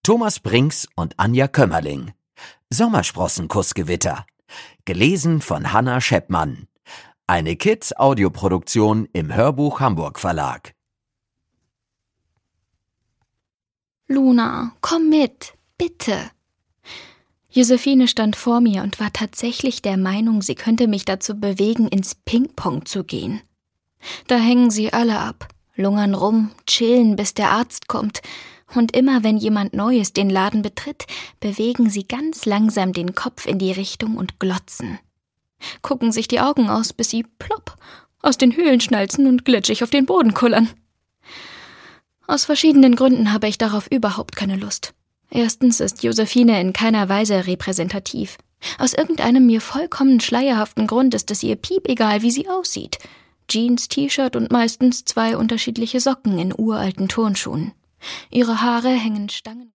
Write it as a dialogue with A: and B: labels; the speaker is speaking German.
A: Thomas Brinks und Anja Kömmerling. Sommersprossenkussgewitter. Gelesen von Hanna Scheppmann. Eine Kids-Audioproduktion im Hörbuch Hamburg Verlag.
B: Luna, komm mit, bitte. Josephine stand vor mir und war tatsächlich der Meinung, sie könnte mich dazu bewegen, ins Ping-Pong zu gehen. Da hängen sie alle ab, lungern rum, chillen, bis der Arzt kommt. Und immer wenn jemand Neues den Laden betritt, bewegen sie ganz langsam den Kopf in die Richtung und glotzen. Gucken sich die Augen aus, bis sie plopp aus den Höhlen schnalzen und glitschig auf den Boden kullern. Aus verschiedenen Gründen habe ich darauf überhaupt keine Lust. Erstens ist Josephine in keiner Weise repräsentativ. Aus irgendeinem mir vollkommen schleierhaften Grund ist es ihr piepegal, wie sie aussieht. Jeans, T-Shirt und meistens 2 unterschiedliche Socken in uralten Turnschuhen. Ihre Haare hängen Stangen.